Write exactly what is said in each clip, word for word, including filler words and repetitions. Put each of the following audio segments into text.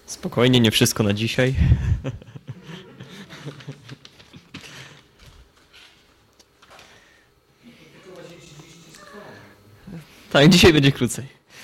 Spokojnie, nie wszystko na dzisiaj. Tak, dzisiaj będzie krócej.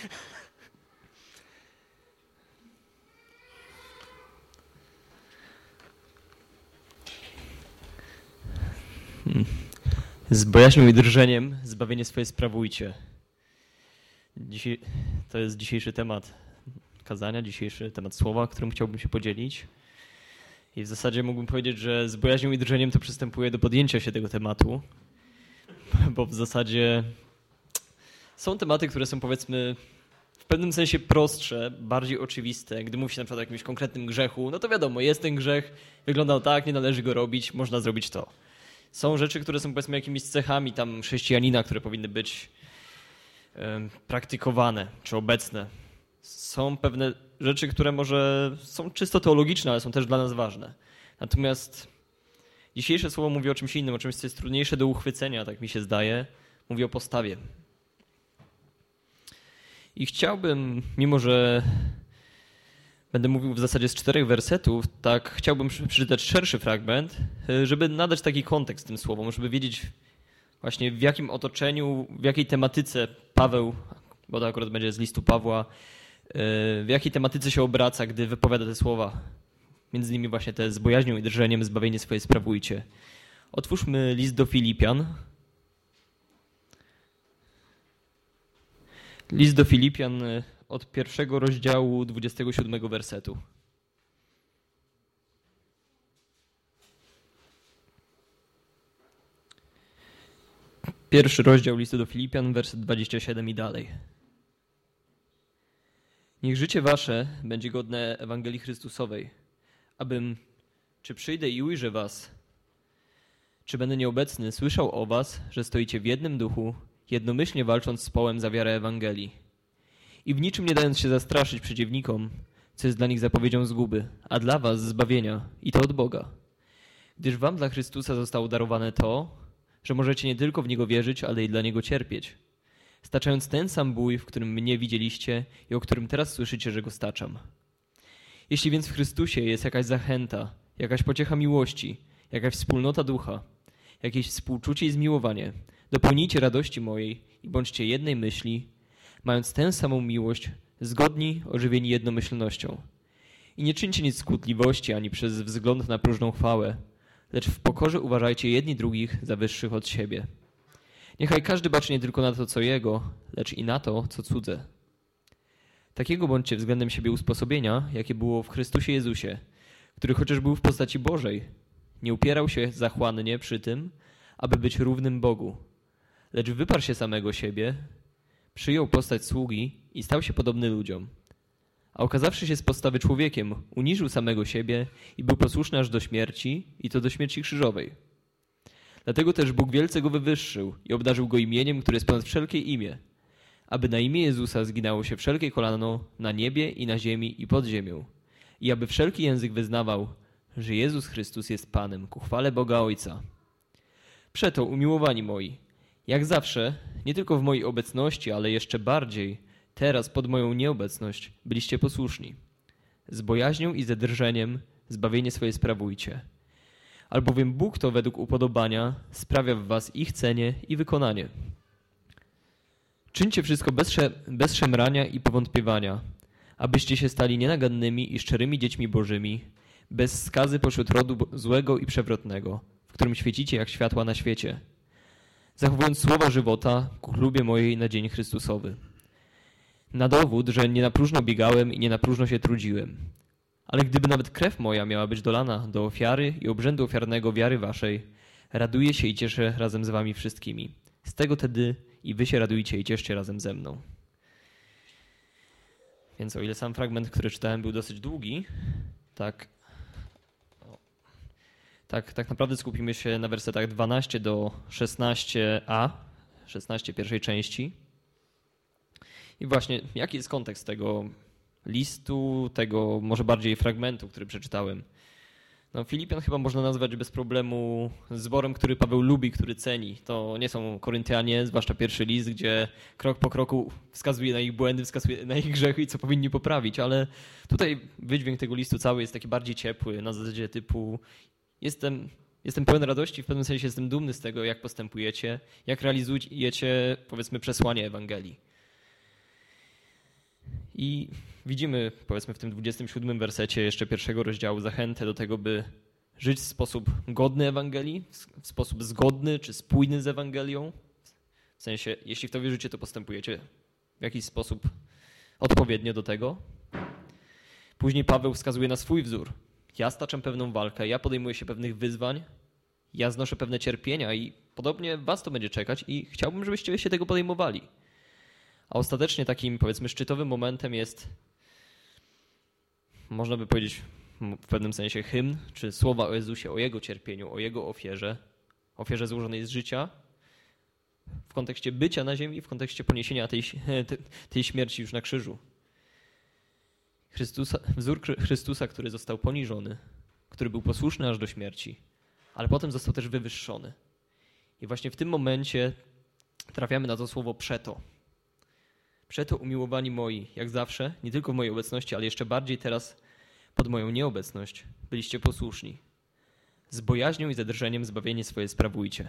Hmm. Z bojaźnią i drżeniem zbawienie swoje sprawujcie. Dzisiaj, to jest dzisiejszy temat kazania, dzisiejszy temat słowa, którym chciałbym się podzielić. I w zasadzie mógłbym powiedzieć, że z bojaźnią i drżeniem to przystępuję do podjęcia się tego tematu, bo w zasadzie są tematy, które są, powiedzmy, w pewnym sensie prostsze, bardziej oczywiste. Gdy mówi się na przykład o jakimś konkretnym grzechu, no to wiadomo, jest ten grzech, wyglądał tak, nie należy go robić, można zrobić to. Są rzeczy, które są, powiedzmy, jakimiś cechami tam chrześcijanina, które powinny być um, praktykowane czy obecne. Są pewne rzeczy, które może są czysto teologiczne, ale są też dla nas ważne. Natomiast dzisiejsze słowo mówi o czymś innym, o czymś, co jest trudniejsze do uchwycenia, tak mi się zdaje. Mówi o postawie. I chciałbym, mimo że będę mówił w zasadzie z czterech wersetów, tak chciałbym przeczytać szerszy fragment, żeby nadać taki kontekst tym słowom, żeby wiedzieć właśnie w jakim otoczeniu, w jakiej tematyce Paweł, bo to akurat będzie z listu Pawła, w jakiej tematyce się obraca, gdy wypowiada te słowa. Między innymi właśnie te z bojaźnią i drżeniem, zbawienie swoje sprawujcie. Otwórzmy list do Filipian. List do Filipian od pierwszego rozdziału dwudziestego siódmego wersetu. Pierwszy rozdział listu do Filipian, werset dwudziesty siódmy i dalej. Niech życie wasze będzie godne Ewangelii Chrystusowej, abym, czy przyjdę i ujrzę was, czy będę nieobecny, słyszał o was, że stoicie w jednym duchu, jednomyślnie walcząc z połem za wiarę Ewangelii. I w niczym nie dając się zastraszyć przeciwnikom, co jest dla nich zapowiedzią zguby, a dla was zbawienia, i to od Boga. Gdyż wam dla Chrystusa zostało darowane to, że możecie nie tylko w Niego wierzyć, ale i dla Niego cierpieć, staczając ten sam bój, w którym mnie widzieliście i o którym teraz słyszycie, że go staczam. Jeśli więc w Chrystusie jest jakaś zachęta, jakaś pociecha miłości, jakaś wspólnota ducha, jakieś współczucie i zmiłowanie, dopełnijcie radości mojej i bądźcie jednej myśli, mając tę samą miłość, zgodni, ożywieni jednomyślnością. I nie czyńcie nic z kłótliwości ani przez wzgląd na próżną chwałę, lecz w pokorze uważajcie jedni drugich za wyższych od siebie. Niechaj każdy baczy nie tylko na to, co jego, lecz i na to, co cudze. Takiego bądźcie względem siebie usposobienia, jakie było w Chrystusie Jezusie, który chociaż był w postaci Bożej, nie upierał się zachłannie przy tym, aby być równym Bogu, lecz wyparł się samego siebie, przyjął postać sługi i stał się podobny ludziom. A okazawszy się z postawy człowiekiem, uniżył samego siebie i był posłuszny aż do śmierci, i to do śmierci krzyżowej. Dlatego też Bóg wielce go wywyższył i obdarzył go imieniem, które jest ponad wszelkie imię, aby na imię Jezusa zginało się wszelkie kolano na niebie i na ziemi i pod ziemią, i aby wszelki język wyznawał, że Jezus Chrystus jest Panem, ku chwale Boga Ojca. Przeto, umiłowani moi, jak zawsze, nie tylko w mojej obecności, ale jeszcze bardziej, teraz pod moją nieobecność, byliście posłuszni. Z bojaźnią i ze drżeniem zbawienie swoje sprawujcie. Albowiem Bóg to według upodobania sprawia w was ich cenie i wykonanie. Czyńcie wszystko bez, sze- bez szemrania i powątpiewania, abyście się stali nienagannymi i szczerymi dziećmi bożymi, bez skazy pośród rodu złego i przewrotnego, w którym świecicie jak światła na świecie, zachowując słowa żywota ku chlubie mojej na dzień Chrystusowy. Na dowód, że nie na próżno biegałem i nie na próżno się trudziłem. Ale gdyby nawet krew moja miała być dolana do ofiary i obrzędu ofiarnego wiary waszej, raduję się i cieszę razem z wami wszystkimi. Z tego tedy i wy się radujcie i cieszcie razem ze mną. Więc o ile sam fragment, który czytałem, był dosyć długi, tak, tak, tak naprawdę skupimy się na wersetach dwanaście do szesnaście a, szesnaście pierwszej części. I właśnie, jaki jest kontekst tego listu, tego może bardziej fragmentu, który przeczytałem. No, Filipian chyba można nazwać bez problemu zborem, który Paweł lubi, który ceni. To nie są Koryntianie, zwłaszcza pierwszy list, gdzie krok po kroku wskazuje na ich błędy, wskazuje na ich grzechy i co powinni poprawić, ale tutaj wydźwięk tego listu cały jest taki bardziej ciepły, na zasadzie typu jestem, jestem pełen radości, w pewnym sensie jestem dumny z tego, jak postępujecie, jak realizujecie, powiedzmy, przesłanie Ewangelii. I widzimy, powiedzmy, w tym dwudziestym siódmym wersecie jeszcze pierwszego rozdziału zachętę do tego, by żyć w sposób godny Ewangelii, w sposób zgodny czy spójny z Ewangelią. W sensie, jeśli w to wierzycie, to postępujecie w jakiś sposób odpowiednio do tego. Później Paweł wskazuje na swój wzór. Ja staczam pewną walkę, ja podejmuję się pewnych wyzwań, ja znoszę pewne cierpienia i podobnie was to będzie czekać i chciałbym, żebyście się tego podejmowali. A ostatecznie takim, powiedzmy, szczytowym momentem jest, można by powiedzieć w pewnym sensie hymn, czy słowa o Jezusie, o Jego cierpieniu, o Jego ofierze, ofierze złożonej z życia, w kontekście bycia na ziemi, w kontekście poniesienia tej, tej śmierci już na krzyżu. Chrystusa, wzór Chrystusa, który został poniżony, który był posłuszny aż do śmierci, ale potem został też wywyższony. I właśnie w tym momencie trafiamy na to słowo przeto. Przeto, umiłowani moi, jak zawsze, nie tylko w mojej obecności, ale jeszcze bardziej teraz pod moją nieobecność, byliście posłuszni. Z bojaźnią i zadrżeniem zbawienie swoje sprawujcie.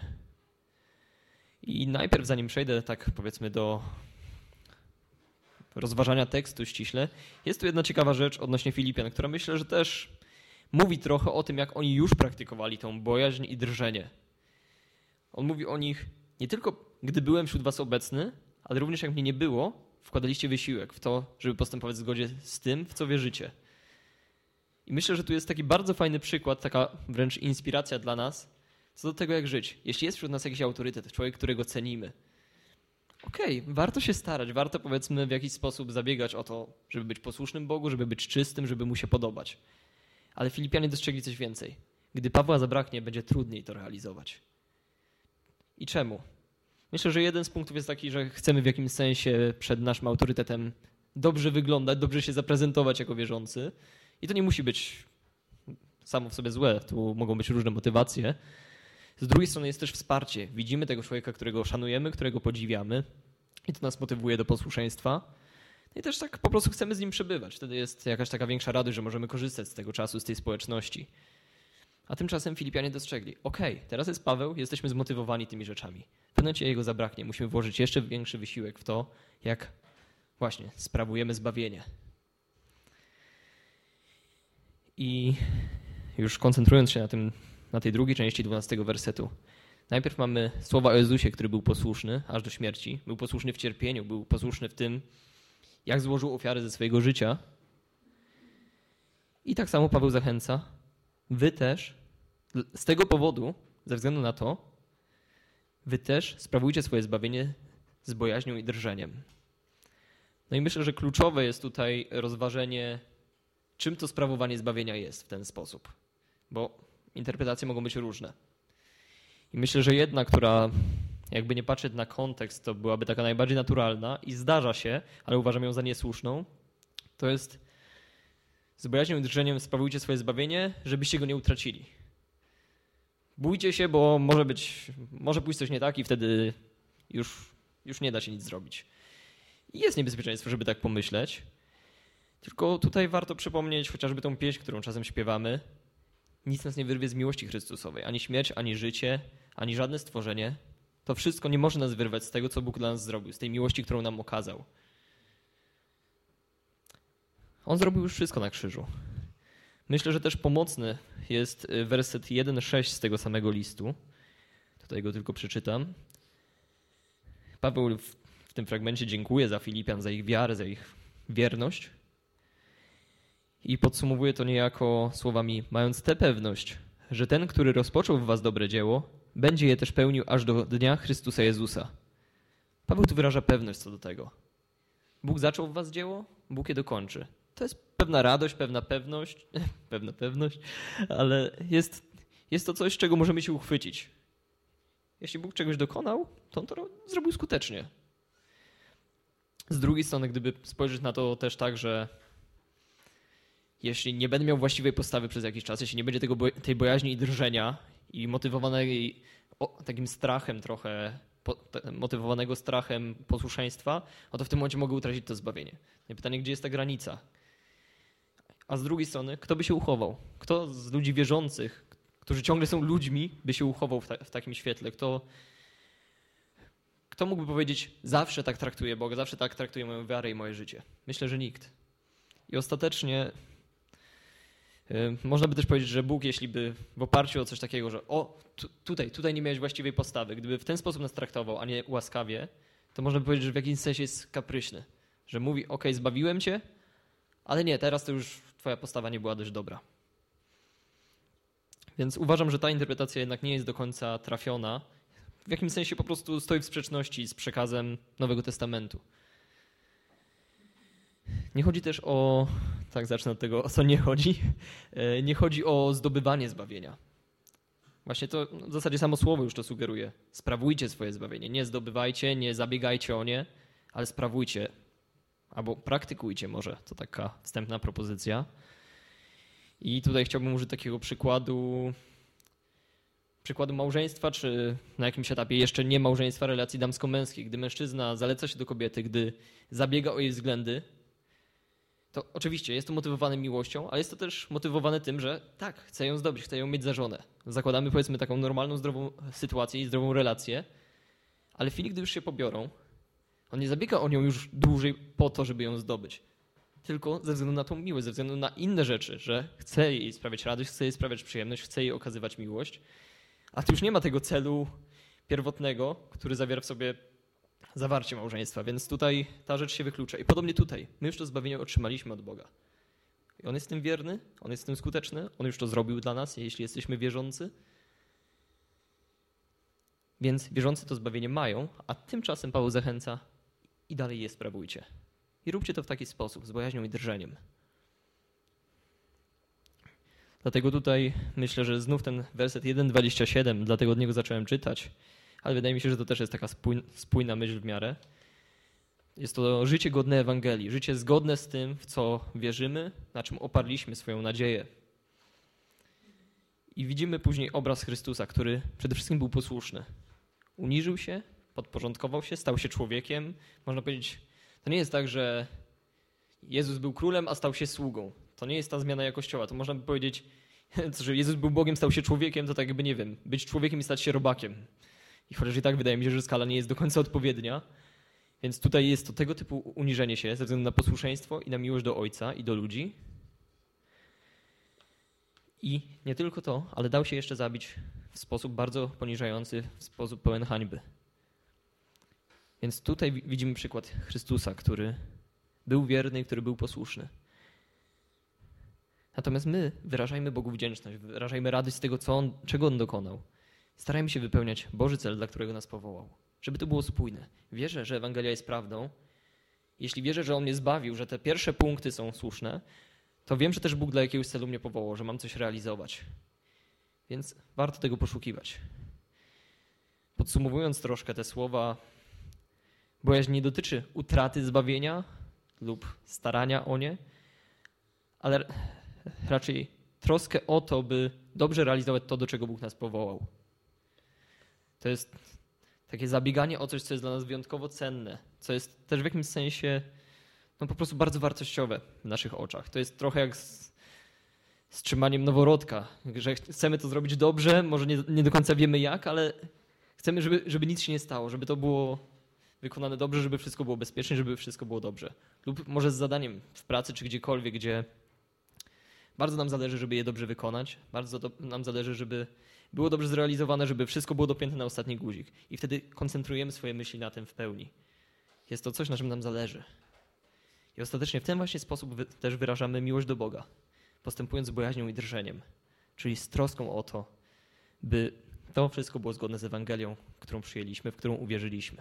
I najpierw, zanim przejdę tak, powiedzmy, do rozważania tekstu ściśle, jest tu jedna ciekawa rzecz odnośnie Filipian, która myślę, że też mówi trochę o tym, jak oni już praktykowali tą bojaźń i drżenie. On mówi o nich nie tylko, gdy byłem wśród was obecny, ale również jak mnie nie było, wkładaliście wysiłek w to, żeby postępować w zgodzie z tym, w co wierzycie. I myślę, że tu jest taki bardzo fajny przykład, taka wręcz inspiracja dla nas, co do tego, jak żyć. Jeśli jest wśród nas jakiś autorytet, człowiek, którego cenimy, okej, okay, warto się starać, warto, powiedzmy, w jakiś sposób zabiegać o to, żeby być posłusznym Bogu, żeby być czystym, żeby mu się podobać. Ale Filipianie dostrzegli coś więcej. Gdy Pawła zabraknie, będzie trudniej to realizować. I czemu? Myślę, że jeden z punktów jest taki, że chcemy w jakimś sensie przed naszym autorytetem dobrze wyglądać, dobrze się zaprezentować jako wierzący. I to nie musi być samo w sobie złe, tu mogą być różne motywacje. Z drugiej strony jest też wsparcie. Widzimy tego człowieka, którego szanujemy, którego podziwiamy i to nas motywuje do posłuszeństwa. I też tak po prostu chcemy z nim przebywać. Wtedy jest jakaś taka większa radość, że możemy korzystać z tego czasu, z tej społeczności. A tymczasem Filipianie dostrzegli, okej, okay, teraz jest Paweł, jesteśmy zmotywowani tymi rzeczami. W pewnym momencie jego zabraknie, musimy włożyć jeszcze większy wysiłek w to, jak właśnie sprawujemy zbawienie. I już koncentrując się na, tym, na tej drugiej części dwunastego wersetu. Najpierw mamy słowa o Jezusie, który był posłuszny aż do śmierci. Był posłuszny w cierpieniu, był posłuszny w tym, jak złożył ofiarę ze swojego życia. I tak samo Paweł zachęca. Wy też, z tego powodu, ze względu na to, wy też sprawujcie swoje zbawienie z bojaźnią i drżeniem. No i myślę, że kluczowe jest tutaj rozważenie, czym to sprawowanie zbawienia jest w ten sposób. Bo interpretacje mogą być różne. I myślę, że jedna, która jakby nie patrzeć na kontekst, to byłaby taka najbardziej naturalna i zdarza się, ale uważam ją za niesłuszną, to jest z bojaźnią i drżeniem sprawujcie swoje zbawienie, żebyście go nie utracili. Bójcie się, bo może być, może pójść coś nie tak i wtedy już, już nie da się nic zrobić. I jest niebezpieczeństwo, żeby tak pomyśleć. Tylko tutaj warto przypomnieć chociażby tą pieśń, którą czasem śpiewamy. Nic nas nie wyrwie z miłości Chrystusowej. Ani śmierć, ani życie, ani żadne stworzenie. To wszystko nie może nas wyrwać z tego, co Bóg dla nas zrobił, z tej miłości, którą nam okazał. On zrobił już wszystko na krzyżu. Myślę, że też pomocny jest werset jeden sześć z tego samego listu. Tutaj go tylko przeczytam. Paweł w tym fragmencie dziękuje za Filipian, za ich wiarę, za ich wierność. I podsumowuje to niejako słowami, mając tę pewność, że ten, który rozpoczął w was dobre dzieło, będzie je też pełnił aż do dnia Chrystusa Jezusa. Paweł tu wyraża pewność co do tego. Bóg zaczął w was dzieło, Bóg je dokończy. To jest pewna radość, pewna pewność, pewna pewność, ale jest, jest to coś, czego możemy się uchwycić. Jeśli Bóg czegoś dokonał, to on to zrobił skutecznie. Z drugiej strony, gdyby spojrzeć na to też tak, że jeśli nie będę miał właściwej postawy przez jakiś czas, jeśli nie będzie tego, tej bojaźni i drżenia i motywowanej o, takim strachem trochę, po, te, motywowanego strachem posłuszeństwa, no to w tym momencie mogę utracić to zbawienie. I pytanie, gdzie jest ta granica? A z drugiej strony, kto by się uchował? Kto z ludzi wierzących, którzy ciągle są ludźmi, by się uchował w, ta, w takim świetle? Kto, kto mógłby powiedzieć, zawsze tak traktuję Boga, zawsze tak traktuję moją wiarę i moje życie? Myślę, że nikt. I ostatecznie yy, można by też powiedzieć, że Bóg, jeśli by w oparciu o coś takiego, że o, tu, tutaj, tutaj nie miałeś właściwej postawy, gdyby w ten sposób nas traktował, a nie łaskawie, to można by powiedzieć, że w jakimś sensie jest kapryśny. Że mówi, okej, zbawiłem cię, ale nie, teraz to już twoja postawa nie była dość dobra. Więc uważam, że ta interpretacja jednak nie jest do końca trafiona. W jakimś sensie po prostu stoi w sprzeczności z przekazem Nowego Testamentu. Nie chodzi też o, tak zacznę od tego, o co nie chodzi. Nie chodzi o zdobywanie zbawienia. Właśnie to w zasadzie samo słowo już to sugeruje. Sprawujcie swoje zbawienie. Nie zdobywajcie, nie zabiegajcie o nie, ale sprawujcie. Albo praktykujcie może. To taka wstępna propozycja. I tutaj chciałbym użyć takiego przykładu, przykładu małżeństwa, czy na jakimś etapie jeszcze nie małżeństwa, relacji damsko-męskich. Gdy mężczyzna zaleca się do kobiety, gdy zabiega o jej względy, to oczywiście jest to motywowane miłością, ale jest to też motywowane tym, że tak, chcę ją zdobyć, chcę ją mieć za żonę. Zakładamy powiedzmy taką normalną, zdrową sytuację i zdrową relację, ale w chwili, gdy już się pobiorą, on nie zabiega o nią już dłużej po to, żeby ją zdobyć, tylko ze względu na tą miłość, ze względu na inne rzeczy, że chce jej sprawiać radość, chce jej sprawiać przyjemność, chce jej okazywać miłość, a tu już nie ma tego celu pierwotnego, który zawiera w sobie zawarcie małżeństwa, więc tutaj ta rzecz się wyklucza. I podobnie tutaj. My już to zbawienie otrzymaliśmy od Boga. I On jest tym wierny, On jest tym skuteczny, On już to zrobił dla nas, jeśli jesteśmy wierzący. Więc wierzący to zbawienie mają, a tymczasem Paweł zachęca i dalej je sprawujcie. I róbcie to w taki sposób, z bojaźnią i drżeniem. Dlatego tutaj myślę, że znów ten werset jeden dwadzieścia siedem, dlatego od niego zacząłem czytać, ale wydaje mi się, że to też jest taka spójna myśl w miarę. Jest to życie godne Ewangelii, życie zgodne z tym, w co wierzymy, na czym oparliśmy swoją nadzieję. I widzimy później obraz Chrystusa, który przede wszystkim był posłuszny. Uniżył się, podporządkował się, stał się człowiekiem. Można powiedzieć, to nie jest tak, że Jezus był królem, a stał się sługą. To nie jest ta zmiana jakościowa. To można by powiedzieć, że Jezus był Bogiem, stał się człowiekiem, to tak jakby, nie wiem, być człowiekiem i stać się robakiem. I chociaż i tak wydaje mi się, że skala nie jest do końca odpowiednia. Więc tutaj jest to tego typu uniżenie się ze względu na posłuszeństwo i na miłość do Ojca i do ludzi. I nie tylko to, ale dał się jeszcze zabić w sposób bardzo poniżający, w sposób pełen hańby. Więc tutaj widzimy przykład Chrystusa, który był wierny, który był posłuszny. Natomiast my wyrażajmy Bogu wdzięczność, wyrażajmy radość z tego, co on, czego On dokonał. Starajmy się wypełniać Boży cel, dla którego nas powołał. Żeby to było spójne. Wierzę, że Ewangelia jest prawdą. Jeśli wierzę, że On mnie zbawił, że te pierwsze punkty są słuszne, to wiem, że też Bóg dla jakiegoś celu mnie powołał, że mam coś realizować. Więc warto tego poszukiwać. Podsumowując troszkę te słowa, bojaźń nie dotyczy utraty zbawienia lub starania o nie, ale raczej troskę o to, by dobrze realizować to, do czego Bóg nas powołał. To jest takie zabieganie o coś, co jest dla nas wyjątkowo cenne, co jest też w jakimś sensie no po prostu bardzo wartościowe w naszych oczach. To jest trochę jak z, z trzymaniem noworodka, że chcemy to zrobić dobrze, może nie, nie do końca wiemy jak, ale chcemy, żeby, żeby nic się nie stało, żeby to było wykonane dobrze, żeby wszystko było bezpiecznie, żeby wszystko było dobrze. Lub może z zadaniem w pracy czy gdziekolwiek, gdzie bardzo nam zależy, żeby je dobrze wykonać, bardzo do, nam zależy, żeby było dobrze zrealizowane, żeby wszystko było dopięte na ostatni guzik. I wtedy koncentrujemy swoje myśli na tym w pełni. Jest to coś, na czym nam zależy. I ostatecznie w ten właśnie sposób wy, też wyrażamy miłość do Boga, postępując z bojaźnią i drżeniem, czyli z troską o to, by to wszystko było zgodne z Ewangelią, którą przyjęliśmy, w którą uwierzyliśmy.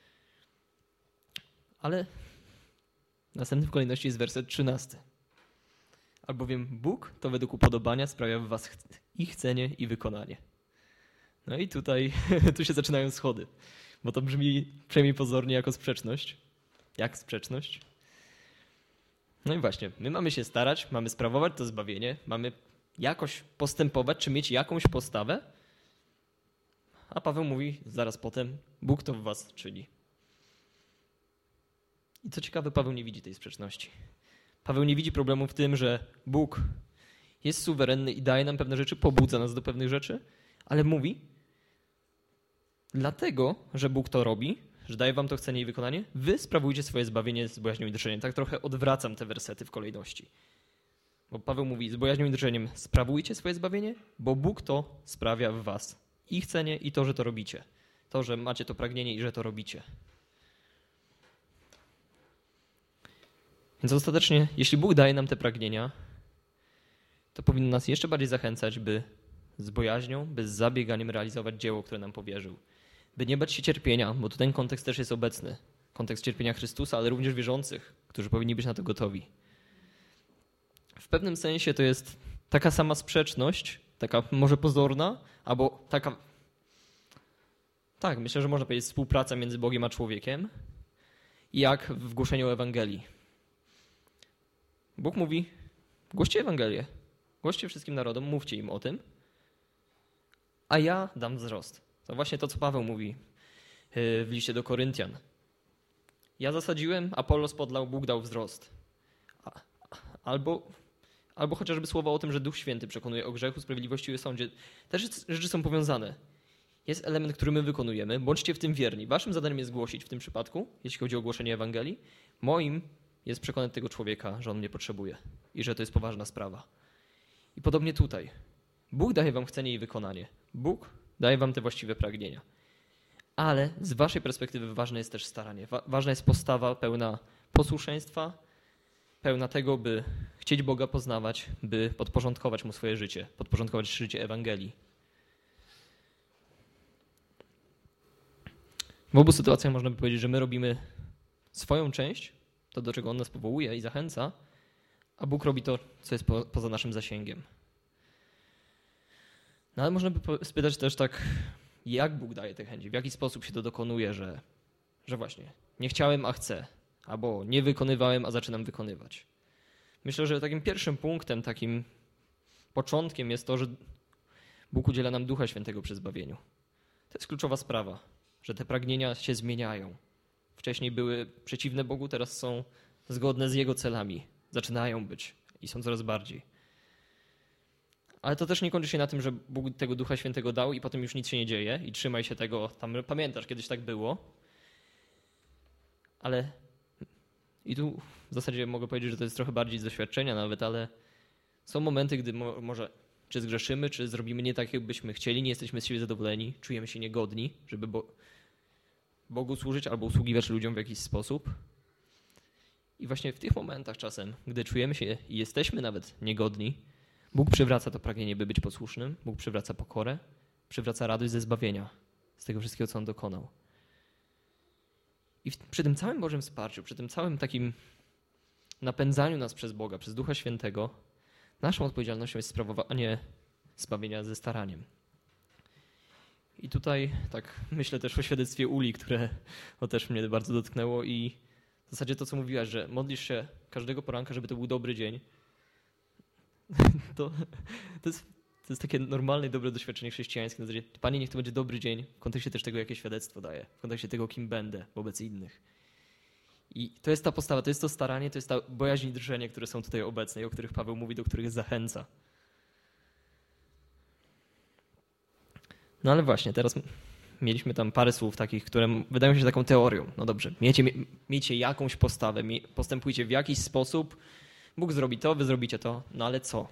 Ale następny w kolejności jest werset trzynasty. Albowiem Bóg to według upodobania sprawia w was i chcenie, i wykonanie. No i tutaj tu się zaczynają schody, bo to brzmi przynajmniej pozornie jako sprzeczność. Jak sprzeczność? No i właśnie, my mamy się starać, mamy sprawować to zbawienie, mamy jakoś postępować, czy mieć jakąś postawę, a Paweł mówi zaraz potem, Bóg to w was czyni. I co ciekawe, Paweł nie widzi tej sprzeczności. Paweł nie widzi problemu w tym, że Bóg jest suwerenny i daje nam pewne rzeczy, pobudza nas do pewnych rzeczy, ale mówi, dlatego, że Bóg to robi, że daje wam to chcenie i wykonanie, wy sprawujcie swoje zbawienie z bojaźnią i drżeniem. Tak trochę odwracam te wersety w kolejności. Bo Paweł mówi, z bojaźnią i drżeniem sprawujcie swoje zbawienie, bo Bóg to sprawia w was. I chcenie, i to, że to robicie. To, że macie to pragnienie i że to robicie. Więc ostatecznie, jeśli Bóg daje nam te pragnienia, to powinno nas jeszcze bardziej zachęcać, by z bojaźnią, by z zabieganiem realizować dzieło, które nam powierzył. By nie bać się cierpienia, bo tu ten kontekst też jest obecny. Kontekst cierpienia Chrystusa, ale również wierzących, którzy powinni być na to gotowi. W pewnym sensie to jest taka sama sprzeczność, taka może pozorna, albo taka, tak, myślę, że można powiedzieć współpraca między Bogiem a człowiekiem, jak w głoszeniu Ewangelii. Bóg mówi, głoście Ewangelię, głoście wszystkim narodom, mówcie im o tym, a ja dam wzrost. To właśnie to, co Paweł mówi w liście do Koryntian. Ja zasadziłem, Apollos podlał, Bóg dał wzrost. Albo, albo chociażby słowa o tym, że Duch Święty przekonuje o grzechu, sprawiedliwości i sądzie. Te rzeczy są powiązane. Jest element, który my wykonujemy. Bądźcie w tym wierni. Waszym zadaniem jest głosić w tym przypadku, jeśli chodzi o głoszenie Ewangelii. Moim jest przekonać tego człowieka, że on mnie potrzebuje i że to jest poważna sprawa. I podobnie tutaj. Bóg daje wam chcenie i wykonanie. Bóg daje wam te właściwe pragnienia. Ale z waszej perspektywy ważne jest też staranie. Wa- ważna jest postawa pełna posłuszeństwa, pełna tego, by chcieć Boga poznawać, by podporządkować Mu swoje życie, podporządkować życie Ewangelii. W obu sytuacjach można by powiedzieć, że my robimy swoją część, to do czego On nas powołuje i zachęca, a Bóg robi to, co jest po, poza naszym zasięgiem. No ale można by spytać też tak, jak Bóg daje te chęci, w jaki sposób się to dokonuje, że, że właśnie nie chciałem, a chcę, albo nie wykonywałem, a zaczynam wykonywać. Myślę, że takim pierwszym punktem, takim początkiem jest to, że Bóg udziela nam Ducha Świętego przy zbawieniu. To jest kluczowa sprawa, że te pragnienia się zmieniają. Wcześniej były przeciwne Bogu, teraz są zgodne z Jego celami. Zaczynają być i są coraz bardziej. Ale to też nie kończy się na tym, że Bóg tego Ducha Świętego dał i potem już nic się nie dzieje i trzymaj się tego, tam pamiętasz, kiedyś tak było. Ale i tu w zasadzie mogę powiedzieć, że to jest trochę bardziej z doświadczenia nawet, ale są momenty, gdy mo- może czy zgrzeszymy, czy zrobimy nie tak, jakbyśmy chcieli, nie jesteśmy z siebie zadowoleni, czujemy się niegodni, żeby Bo- Bogu służyć albo usługiwać ludziom w jakiś sposób. I właśnie w tych momentach czasem, gdy czujemy się i jesteśmy nawet niegodni, Bóg przywraca to pragnienie, by być posłusznym, Bóg przywraca pokorę, przywraca radość ze zbawienia, z tego wszystkiego, co On dokonał. I w, przy tym całym Bożym wsparciu, przy tym całym takim napędzaniu nas przez Boga, przez Ducha Świętego, naszą odpowiedzialnością jest sprawowanie zbawienia ze staraniem. I tutaj tak myślę też o świadectwie Uli, które o też mnie bardzo dotknęło i w zasadzie to, co mówiłaś, że modlisz się każdego poranka, żeby to był dobry dzień. To, to, jest, to jest takie normalne i dobre doświadczenie chrześcijańskie. Na zasadzie, Panie, niech to będzie dobry dzień, w kontekście też tego, jakie świadectwo daję, w kontekście tego, kim będę wobec innych. I to jest ta postawa, to jest to staranie, to jest ta bojaźń i drżenie, które są tutaj obecne i o których Paweł mówi, do których zachęca. No ale właśnie, teraz mieliśmy tam parę słów takich, które wydają się taką teorią. No dobrze, miejcie, miejcie jakąś postawę, postępujcie w jakiś sposób, Bóg zrobi to, wy zrobicie to, no ale co?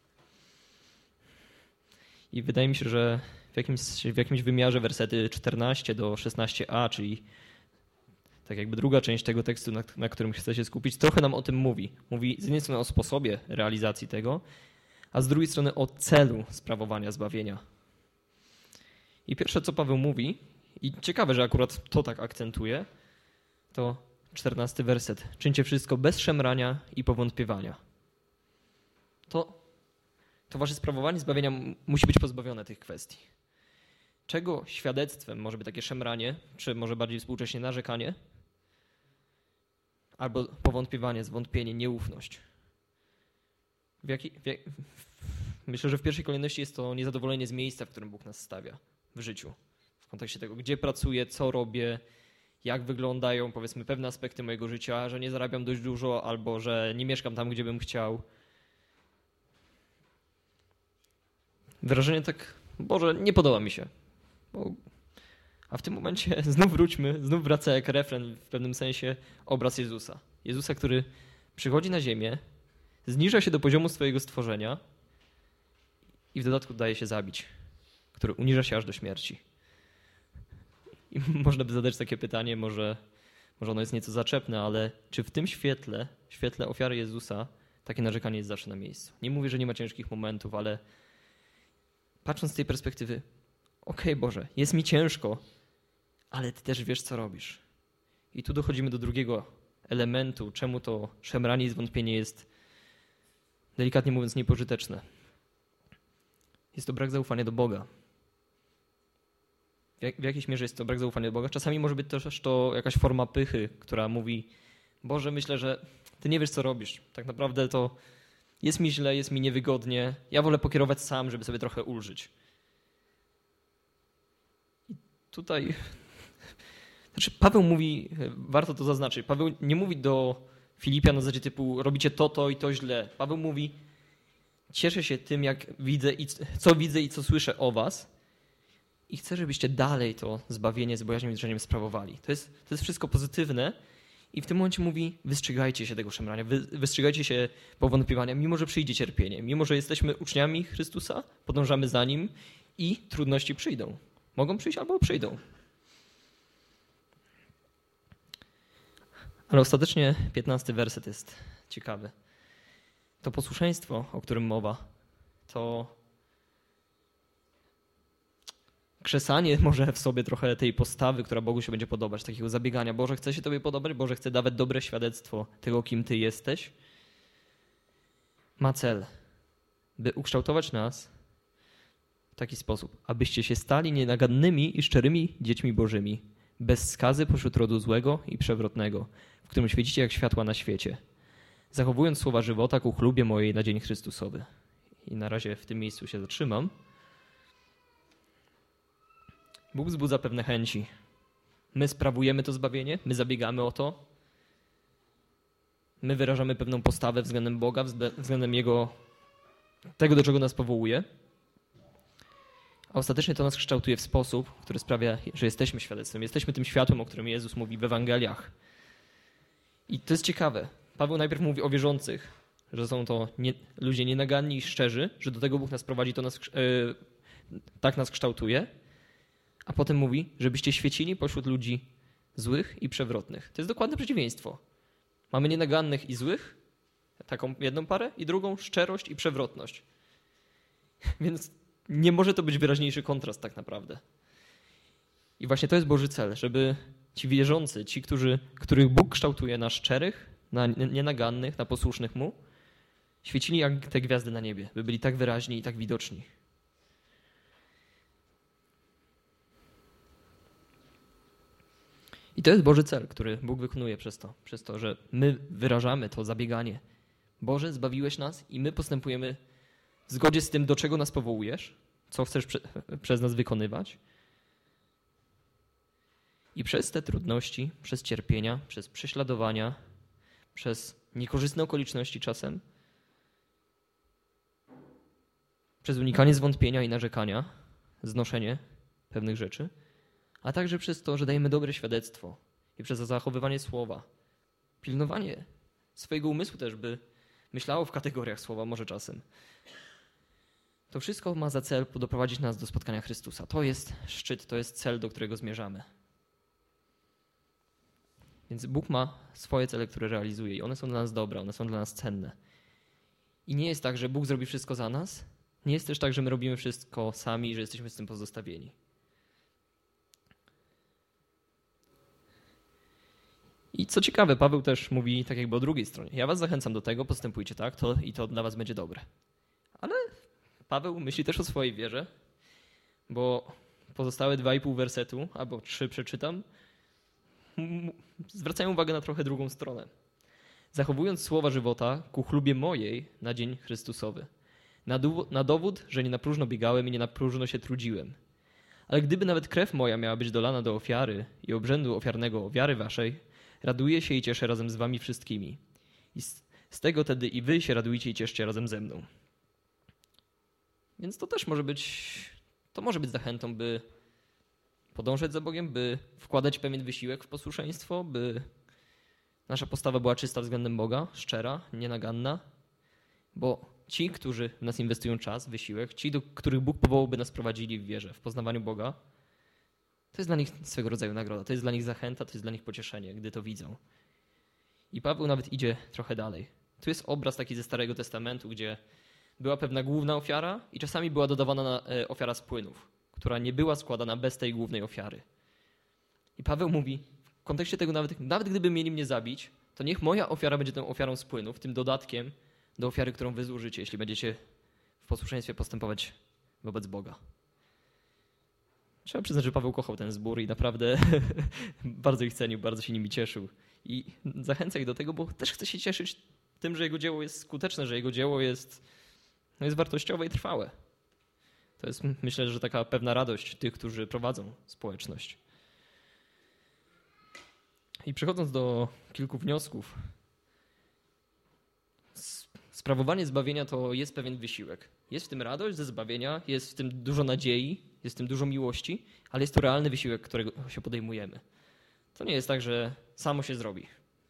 I wydaje mi się, że w jakimś, w jakimś wymiarze wersety czternaście do szesnaście a, czyli tak jakby druga część tego tekstu, na, na którym chcę się skupić, trochę nam o tym mówi. Mówi z jednej strony o sposobie realizacji tego, a z drugiej strony o celu sprawowania zbawienia. I pierwsze, co Paweł mówi, i ciekawe, że akurat to tak akcentuje, to czternasty werset. Czyńcie wszystko bez szemrania i powątpiewania. To, to wasze sprawowanie zbawienia musi być pozbawione tych kwestii. Czego świadectwem może być takie szemranie, czy może bardziej współcześnie narzekanie? albo powątpiewanie, zwątpienie, nieufność. W jaki, w jak, myślę, że w pierwszej kolejności jest to niezadowolenie z miejsca, w którym Bóg nas stawia w życiu. W kontekście tego, gdzie pracuję, co robię, jak wyglądają, powiedzmy, pewne aspekty mojego życia, że nie zarabiam dość dużo albo że nie mieszkam tam, gdzie bym chciał. Wyrażenie tak, Boże, nie podoba mi się. Bo... A w tym momencie znów wróćmy, znów wraca jak refren w pewnym sensie obraz Jezusa. Jezusa, który przychodzi na ziemię, zniża się do poziomu swojego stworzenia i w dodatku daje się zabić, który uniża się aż do śmierci. I można by zadać takie pytanie, może, może ono jest nieco zaczepne, ale czy w tym świetle, w świetle ofiary Jezusa, takie narzekanie jest zawsze na miejscu? Nie mówię, że nie ma ciężkich momentów, ale patrząc z tej perspektywy, okej, okay, Boże, jest mi ciężko, ale Ty też wiesz, co robisz. I tu dochodzimy do drugiego elementu, czemu to szemranie i zwątpienie jest, delikatnie mówiąc, niepożyteczne. Jest to brak zaufania do Boga. W jakiejś mierze jest to brak zaufania do Boga. Czasami może być też to jakaś forma pychy, która mówi: Boże, myślę, że Ty nie wiesz, co robisz. Tak naprawdę to jest mi źle, jest mi niewygodnie. Ja wolę pokierować sam, żeby sobie trochę ulżyć. I tutaj... Znaczy Paweł mówi, warto to zaznaczyć, Paweł nie mówi do Filipian na zasadzie typu robicie to, to i to źle. Paweł mówi: cieszę się tym, jak widzę i co widzę i co słyszę o was. I chcę, żebyście dalej to zbawienie z bojaźnią i drżeniem sprawowali. To jest, to jest wszystko pozytywne i w tym momencie mówi: wystrzegajcie się tego szemrania, wy, wystrzegajcie się powątpiewania, mimo że przyjdzie cierpienie, mimo że jesteśmy uczniami Chrystusa, podążamy za Nim i trudności przyjdą. Mogą przyjść albo przyjdą. Ale ostatecznie piętnasty werset jest ciekawy. To posłuszeństwo, o którym mowa, to krzesanie może w sobie trochę tej postawy, która Bogu się będzie podobać, takiego zabiegania. Boże, chcę się Tobie podobać, Boże, chcę dawać dobre świadectwo tego, kim Ty jesteś. Ma cel, by ukształtować nas w taki sposób, abyście się stali nienagannymi i szczerymi dziećmi Bożymi, bez skazy pośród rodu złego i przewrotnego, w którym świecicie jak światła na świecie, zachowując słowa żywota ku chlubie mojej na dzień Chrystusowy. I na razie w tym miejscu się zatrzymam. Bóg wzbudza pewne chęci. My sprawujemy to zbawienie, my zabiegamy o to. My wyrażamy pewną postawę względem Boga, względem Jego, tego, do czego nas powołuje. A ostatecznie to nas kształtuje w sposób, który sprawia, że jesteśmy świadectwem. Jesteśmy tym światłem, o którym Jezus mówi w Ewangeliach. I to jest ciekawe. Paweł najpierw mówi o wierzących, że są to nie, ludzie nienaganni i szczerzy, że do tego Bóg nas prowadzi, to nas, yy, tak nas kształtuje. A potem mówi, żebyście świecili pośród ludzi złych i przewrotnych. To jest dokładne przeciwieństwo. Mamy nienagannych i złych, taką jedną parę, i drugą szczerość i przewrotność. Więc nie może to być wyraźniejszy kontrast tak naprawdę. I właśnie to jest Boży cel, żeby ci wierzący, ci, którzy, których Bóg kształtuje na szczerych, na nienagannych, na posłusznych Mu, świecili jak te gwiazdy na niebie, by byli tak wyraźni i tak widoczni. I to jest Boży cel, który Bóg wykonuje przez to, przez to, że my wyrażamy to zabieganie. Boże, zbawiłeś nas i my postępujemy w zgodzie z tym, do czego nas powołujesz, co chcesz prze, przez nas wykonywać. I przez te trudności, przez cierpienia, przez prześladowania, przez niekorzystne okoliczności czasem, przez unikanie zwątpienia i narzekania, znoszenie pewnych rzeczy, a także przez to, że dajemy dobre świadectwo i przez zachowywanie słowa, pilnowanie swojego umysłu też, by myślało w kategoriach słowa może czasem. To wszystko ma za cel doprowadzić nas do spotkania Chrystusa. To jest szczyt, to jest cel, do którego zmierzamy. Więc Bóg ma swoje cele, które realizuje i one są dla nas dobre, one są dla nas cenne. I nie jest tak, że Bóg zrobi wszystko za nas. Nie jest też tak, że my robimy wszystko sami i że jesteśmy z tym pozostawieni. I co ciekawe, Paweł też mówi tak jakby o drugiej stronie. Ja was zachęcam do tego, postępujcie tak, to i to dla was będzie dobre. Ale Paweł myśli też o swojej wierze, bo pozostałe dwa i pół wersetu, albo trzy przeczytam, zwracają uwagę na trochę drugą stronę. zachowując słowa żywota ku chlubie mojej na dzień Chrystusowy. Na, du- na dowód, że nie na próżno biegałem i nie na próżno się trudziłem. Ale gdyby nawet krew moja miała być dolana do ofiary i obrzędu ofiarnego wiary waszej, raduję się i cieszę razem z wami wszystkimi. I z, z tego tedy i wy się radujcie i cieszcie razem ze mną. Więc to też może być, to może być zachętą, by podążać za Bogiem, by wkładać pewien wysiłek w posłuszeństwo, by nasza postawa była czysta względem Boga, szczera, nienaganna, bo ci, którzy w nas inwestują czas, wysiłek, ci, do których Bóg powołał, by nas prowadzili w wierze, w poznawaniu Boga, to jest dla nich swego rodzaju nagroda, to jest dla nich zachęta, to jest dla nich pocieszenie, gdy to widzą. I Paweł nawet idzie trochę dalej. Tu jest obraz taki ze Starego Testamentu, gdzie była pewna główna ofiara i czasami była dodawana na, e, ofiara z płynów, która nie była składana bez tej głównej ofiary. I Paweł mówi, w kontekście tego nawet, nawet gdyby mieli mnie zabić, to niech moja ofiara będzie tą ofiarą z płynów, tym dodatkiem do ofiary, którą wy złożycie, jeśli będziecie w posłuszeństwie postępować wobec Boga. Trzeba przyznać, że Paweł kochał ten zbór i naprawdę bardzo ich cenił, bardzo się nimi cieszył. I zachęca ich do tego, bo też chce się cieszyć tym, że jego dzieło jest skuteczne, że jego dzieło jest, no jest wartościowe i trwałe. To jest, myślę, że taka pewna radość tych, którzy prowadzą społeczność. I przechodząc do kilku wniosków, sprawowanie zbawienia to jest pewien wysiłek. Jest w tym radość ze zbawienia, jest w tym dużo nadziei, jest w tym dużo miłości, ale jest to realny wysiłek, którego się podejmujemy. To nie jest tak, że samo się zrobi.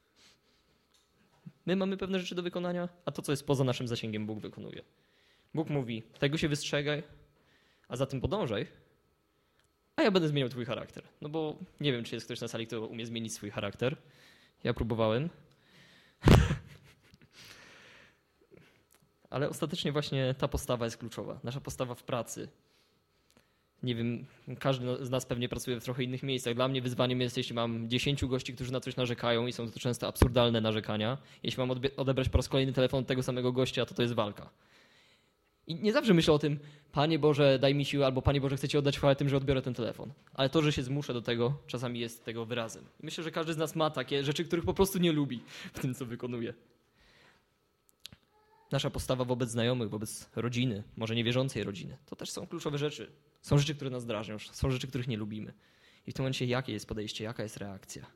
My mamy pewne rzeczy do wykonania, a to, co jest poza naszym zasięgiem, Bóg wykonuje. Bóg mówi, tego się wystrzegaj, a za tym podążaj, a ja będę zmieniał twój charakter. No bo nie wiem, czy jest ktoś na sali, kto umie zmienić swój charakter. Ja próbowałem. Ale ostatecznie właśnie ta postawa jest kluczowa. Nasza postawa w pracy. Nie wiem, każdy z nas pewnie pracuje w trochę innych miejscach. Dla mnie wyzwaniem jest, jeśli mam dziesięciu gości, którzy na coś narzekają i są to często absurdalne narzekania. Jeśli mam odebrać po raz kolejny telefon od tego samego gościa, to to jest walka. I nie zawsze myślę o tym, Panie Boże, daj mi siłę, albo Panie Boże, chcę Ci oddać chwałę tym, że odbiorę ten telefon. Ale to, że się zmuszę do tego, czasami jest tego wyrazem. I myślę, że każdy z nas ma takie rzeczy, których po prostu nie lubi w tym, co wykonuje. Nasza postawa wobec znajomych, wobec rodziny, może niewierzącej rodziny, to też są kluczowe rzeczy. Są rzeczy, które nas drażnią, są rzeczy, których nie lubimy. I w tym momencie jakie jest podejście, jaka jest reakcja?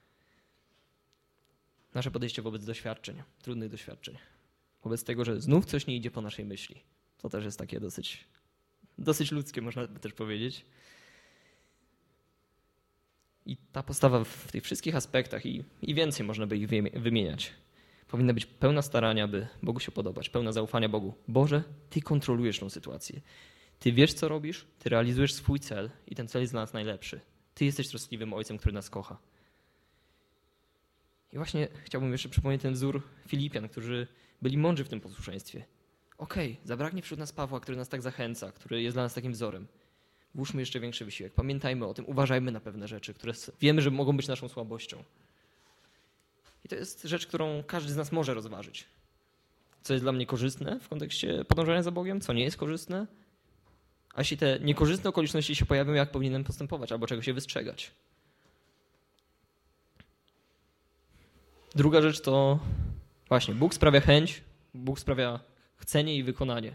Nasze podejście wobec doświadczeń, trudnych doświadczeń. Wobec tego, że znów coś nie idzie po naszej myśli. To też jest takie dosyć, dosyć ludzkie, można by też powiedzieć. I ta postawa w tych wszystkich aspektach i, i więcej można by ich wymieniać. Powinna być pełna starania, by Bogu się podobać, pełna zaufania Bogu. Boże, Ty kontrolujesz tą sytuację. Ty wiesz, co robisz, Ty realizujesz swój cel i ten cel jest dla nas najlepszy. Ty jesteś troskliwym Ojcem, który nas kocha. I właśnie chciałbym jeszcze przypomnieć ten wzór Filipian, którzy byli mądrzy w tym posłuszeństwie. Okej, okay, zabraknie wśród nas Pawła, który nas tak zachęca, który jest dla nas takim wzorem. Włóżmy jeszcze większy wysiłek. Pamiętajmy o tym, uważajmy na pewne rzeczy, które wiemy, że mogą być naszą słabością. I to jest rzecz, którą każdy z nas może rozważyć. Co jest dla mnie korzystne w kontekście podążania za Bogiem, co nie jest korzystne. A jeśli te niekorzystne okoliczności się pojawią, jak powinienem postępować albo czego się wystrzegać. Druga rzecz to właśnie Bóg sprawia chęć, Bóg sprawia chcenie i wykonanie.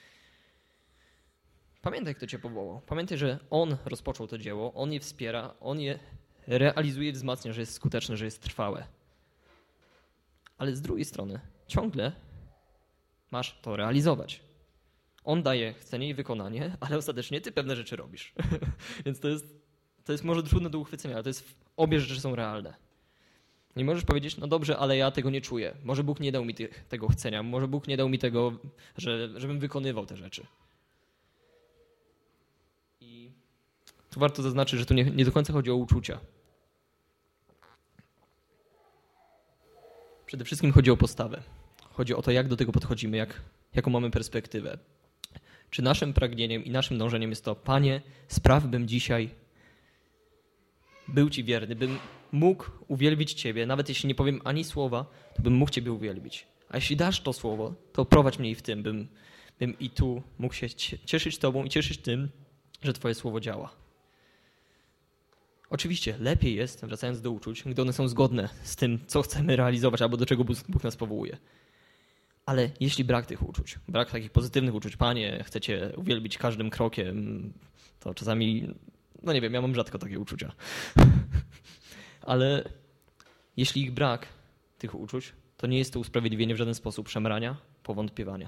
Pamiętaj, kto Cię powołał. Pamiętaj, że On rozpoczął to dzieło, On je wspiera, On je realizuje, wzmacnia, że jest skuteczne, że jest trwałe. Ale z drugiej strony ciągle masz to realizować. On daje chcenie i wykonanie, ale ostatecznie ty pewne rzeczy robisz. Więc to jest, to jest może trudne do uchwycenia, ale to jest, obie rzeczy są realne. Nie możesz powiedzieć, no dobrze, ale ja tego nie czuję. Może Bóg nie dał mi tych, tego chcenia, może Bóg nie dał mi tego, że, żebym wykonywał te rzeczy. I tu warto zaznaczyć, że tu nie, nie do końca chodzi o uczucia. Przede wszystkim chodzi o postawę. Chodzi o to, jak do tego podchodzimy, jak, jaką mamy perspektywę. Czy naszym pragnieniem i naszym dążeniem jest to, Panie, spraw, bym dzisiaj był Ci wierny, bym mógł uwielbić Ciebie, nawet jeśli nie powiem ani słowa, to bym mógł Ciebie uwielbić. A jeśli dasz to słowo, to prowadź mnie i w tym, bym, bym i tu mógł się cieszyć Tobą i cieszyć tym, że Twoje słowo działa. Oczywiście lepiej jest, wracając do uczuć, gdy one są zgodne z tym, co chcemy realizować albo do czego Bóg nas powołuje. Ale jeśli brak tych uczuć, brak takich pozytywnych uczuć, Panie, chcecie uwielbić każdym krokiem, to czasami, no nie wiem, ja mam rzadko takie uczucia. Ale jeśli ich brak, tych uczuć, to nie jest to usprawiedliwienie w żaden sposób szemrania, powątpiewania.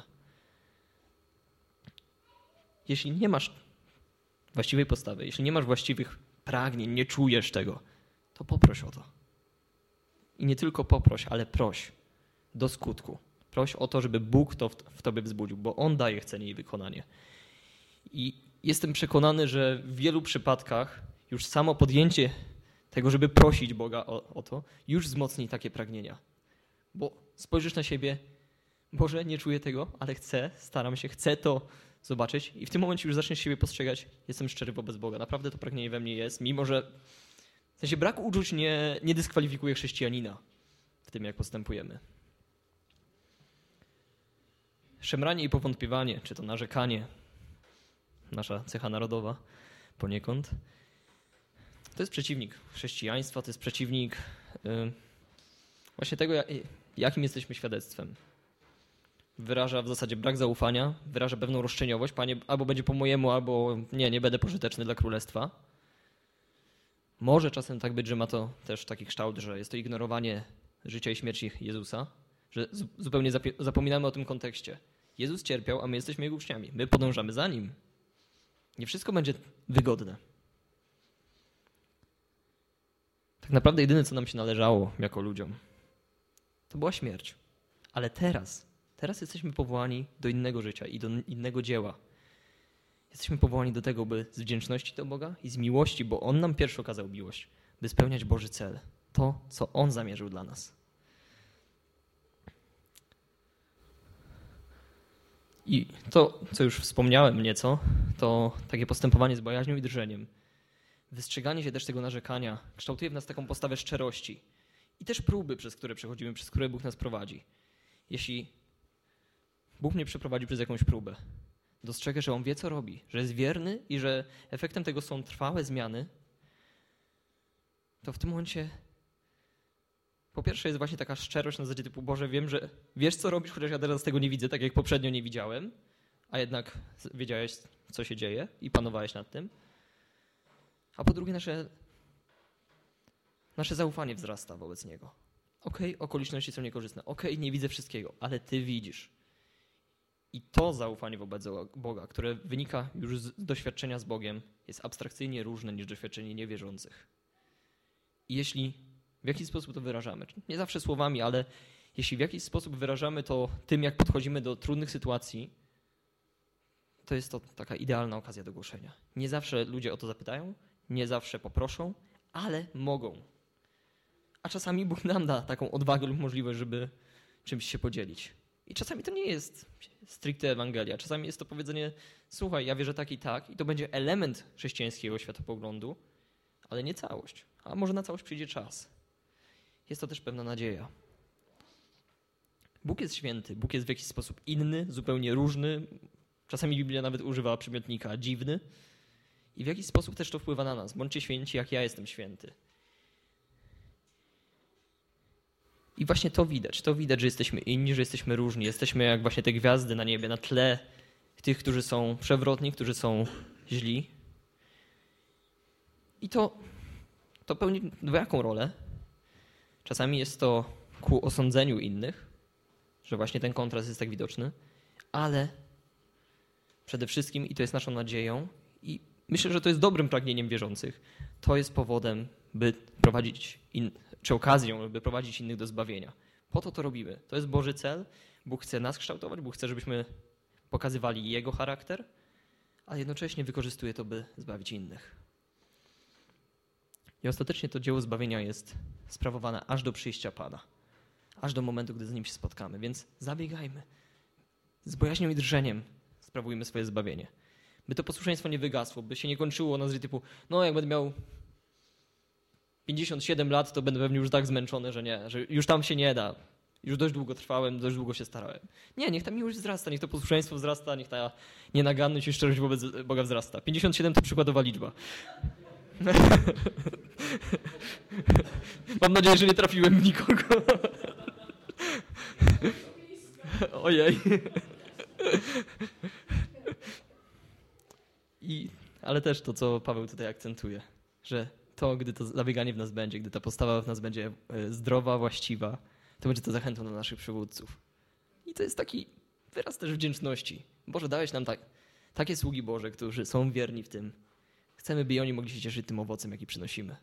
Jeśli nie masz właściwej postawy, jeśli nie masz właściwych pragnień, nie czujesz tego, to poproś o to. I nie tylko poproś, ale proś do skutku. Proś o to, żeby Bóg to w tobie wzbudził, bo On daje chcenie i wykonanie. I jestem przekonany, że w wielu przypadkach już samo podjęcie tego, żeby prosić Boga o, o to, już wzmocni takie pragnienia. Bo spojrzysz na siebie, Boże, nie czuję tego, ale chcę, staram się, chcę to zobaczyć i w tym momencie już zaczniesz siebie postrzegać, jestem szczery wobec Boga. Naprawdę to pragnienie we mnie jest, mimo że w sensie brak uczuć nie, nie dyskwalifikuje chrześcijanina w tym, jak postępujemy. Szemranie i powątpiewanie, czy to narzekanie, nasza cecha narodowa poniekąd, to jest przeciwnik chrześcijaństwa, to jest przeciwnik yy, właśnie tego, jakim jesteśmy świadectwem. Wyraża w zasadzie brak zaufania, wyraża pewną roszczeniowość. Panie, albo będzie po mojemu, albo nie, nie będę pożyteczny dla królestwa. Może czasem tak być, że ma to też taki kształt, że jest to ignorowanie życia i śmierci Jezusa, że zupełnie zapominamy o tym kontekście. Jezus cierpiał, a my jesteśmy Jego uczniami. My podążamy za Nim. Nie wszystko będzie wygodne. Tak naprawdę jedyne, co nam się należało jako ludziom, to była śmierć. Ale teraz, teraz jesteśmy powołani do innego życia i do innego dzieła. Jesteśmy powołani do tego, by z wdzięczności do Boga i z miłości, bo On nam pierwszy okazał miłość, by spełniać Boży cel. To, co On zamierzył dla nas. I to, co już wspomniałem nieco, to takie postępowanie z bojaźnią i drżeniem. Wystrzeganie się też tego narzekania kształtuje w nas taką postawę szczerości i też próby, przez które przechodzimy, przez które Bóg nas prowadzi. Jeśli Bóg mnie przeprowadzi przez jakąś próbę, dostrzegę, że On wie, co robi, że jest wierny i że efektem tego są trwałe zmiany, to w tym momencie po pierwsze jest właśnie taka szczerość na zasadzie typu Boże, wiem, że wiesz, co robisz, chociaż ja teraz tego nie widzę, tak jak poprzednio nie widziałem, a jednak wiedziałeś, co się dzieje i panowałeś nad tym. A po drugie nasze, nasze zaufanie wzrasta wobec Niego. Okej, okay, okoliczności są niekorzystne, okej, okay, nie widzę wszystkiego, ale Ty widzisz. I to zaufanie wobec Boga, które wynika już z doświadczenia z Bogiem, jest abstrakcyjnie różne niż doświadczenie niewierzących. I jeśli w jakiś sposób to wyrażamy, nie zawsze słowami, ale jeśli w jakiś sposób wyrażamy to tym, jak podchodzimy do trudnych sytuacji, to jest to taka idealna okazja do głoszenia. Nie zawsze ludzie o to zapytają, nie zawsze poproszą, ale mogą. A czasami Bóg nam da taką odwagę lub możliwość, żeby czymś się podzielić. I czasami to nie jest stricte Ewangelia. Czasami jest to powiedzenie, słuchaj, ja wierzę tak i tak i to będzie element chrześcijańskiego światopoglądu, ale nie całość. A może na całość przyjdzie czas. Jest to też pewna nadzieja. Bóg jest święty, Bóg jest w jakiś sposób inny, zupełnie różny. Czasami Biblia nawet używa przymiotnika dziwny. I w jakiś sposób też to wpływa na nas. Bądźcie święci, jak ja jestem święty. I właśnie to widać. To widać, że jesteśmy inni, że jesteśmy różni. Jesteśmy jak właśnie te gwiazdy na niebie, na tle tych, którzy są przewrotni, którzy są źli. I to, to pełni dwojaką rolę. Czasami jest to ku osądzeniu innych, że właśnie ten kontrast jest tak widoczny, ale przede wszystkim, i to jest naszą nadzieją, i myślę, że to jest dobrym pragnieniem wierzących, to jest powodem, by prowadzić, in, czy okazją, by prowadzić innych do zbawienia. Po to to robimy. To jest Boży cel. Bóg chce nas kształtować, Bóg chce, żebyśmy pokazywali Jego charakter, a jednocześnie wykorzystuje to, by zbawić innych. I ostatecznie to dzieło zbawienia jest sprawowane aż do przyjścia Pana. Aż do momentu, gdy z Nim się spotkamy. Więc zabiegajmy. Z bojaźnią i drżeniem sprawujmy swoje zbawienie. By to posłuszeństwo nie wygasło, by się nie kończyło na zasadzie typu, no jak będę miał pięćdziesiąt siedem lat, to będę pewnie już tak zmęczony, że nie, że już tam się nie da. Już dość długo trwałem, dość długo się starałem. Nie, niech ta miłość wzrasta, niech to posłuszeństwo wzrasta, niech ta nienaganność i szczerość wobec Boga wzrasta. pięćdziesiąt siedem to przykładowa liczba. Mam nadzieję, że nie trafiłem w nikogo. Ojej. I, ale też to, co Paweł tutaj akcentuje, że to, gdy to zabieganie w nas będzie, gdy ta postawa w nas będzie zdrowa, właściwa, to będzie to zachętą do naszych przywódców. I to jest taki wyraz też wdzięczności. Boże, dałeś nam tak, takie sługi Boże, którzy są wierni w tym. Chcemy, by i oni mogli się cieszyć tym owocem, jaki przynosimy.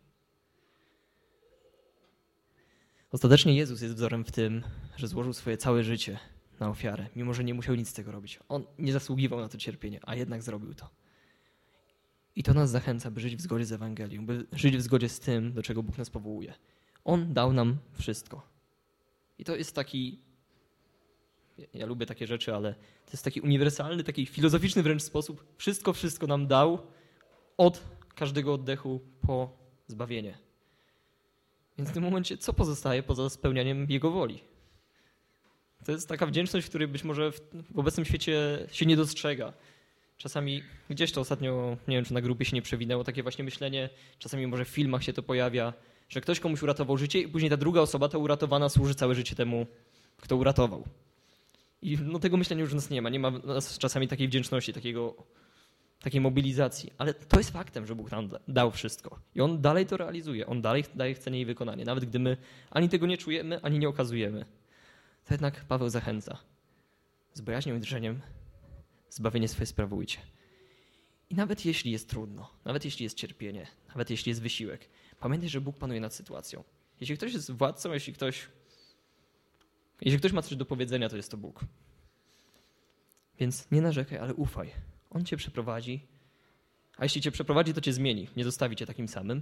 Ostatecznie Jezus jest wzorem w tym, że złożył swoje całe życie na ofiarę, mimo że nie musiał nic z tego robić. On nie zasługiwał na to cierpienie, a jednak zrobił to. I to nas zachęca, by żyć w zgodzie z Ewangelią, by żyć w zgodzie z tym, do czego Bóg nas powołuje. On dał nam wszystko. I to jest taki, ja lubię takie rzeczy, ale to jest taki uniwersalny, taki filozoficzny wręcz sposób. Wszystko, wszystko nam dał od każdego oddechu po zbawienie. Więc w tym momencie co pozostaje poza spełnianiem Jego woli? To jest taka wdzięczność, której być może w, w obecnym świecie się nie dostrzega. Czasami gdzieś to ostatnio, nie wiem, czy na grupie się nie przewinęło, takie właśnie myślenie, czasami może w filmach się to pojawia, że ktoś komuś uratował życie i później ta druga osoba, ta uratowana, służy całe życie temu, kto uratował. I no, tego myślenia już u nas nie ma. Nie ma u nas czasami takiej wdzięczności, takiego, takiej mobilizacji. Ale to jest faktem, że Bóg nam dał wszystko. I On dalej to realizuje. On dalej daje chcenie i wykonanie. Nawet gdy my ani tego nie czujemy, ani nie okazujemy. To jednak Paweł zachęca. Z bojaźnią i drżeniem zbawienie swoje sprawujcie. I nawet jeśli jest trudno, nawet jeśli jest cierpienie, nawet jeśli jest wysiłek, pamiętaj, że Bóg panuje nad sytuacją. Jeśli ktoś jest władcą, jeśli ktoś, jeśli ktoś ma coś do powiedzenia, to jest to Bóg. Więc nie narzekaj, ale ufaj. On cię przeprowadzi, a jeśli cię przeprowadzi, to cię zmieni. Nie zostawi cię takim samym.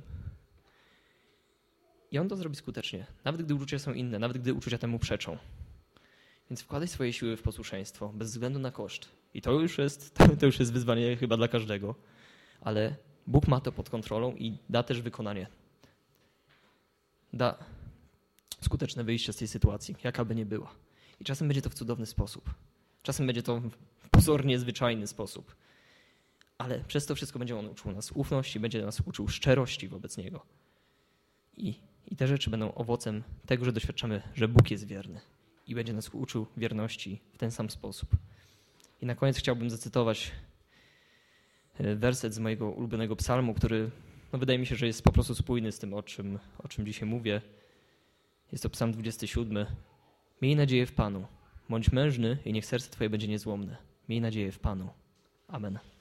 I On to zrobi skutecznie, nawet gdy uczucia są inne, nawet gdy uczucia temu przeczą. Więc wkładaj swoje siły w posłuszeństwo, bez względu na koszt. I to już jest, to już jest wyzwanie chyba dla każdego. Ale Bóg ma to pod kontrolą i da też wykonanie. Da skuteczne wyjście z tej sytuacji, jaka by nie była. I czasem będzie to w cudowny sposób. Czasem będzie to w pozornie zwyczajny sposób. Ale przez to wszystko będzie On uczył nas ufności, będzie nas uczył szczerości wobec Niego. I, I te rzeczy będą owocem tego, że doświadczamy, że Bóg jest wierny. I będzie nas uczył wierności w ten sam sposób. I na koniec chciałbym zacytować werset z mojego ulubionego psalmu, który no wydaje mi się, że jest po prostu spójny z tym, o czym, o czym dzisiaj mówię. Jest to psalm dwudziesty siódmy. Miej nadzieję w Panu. Bądź mężny i niech serce Twoje będzie niezłomne. Miej nadzieję w Panu. Amen.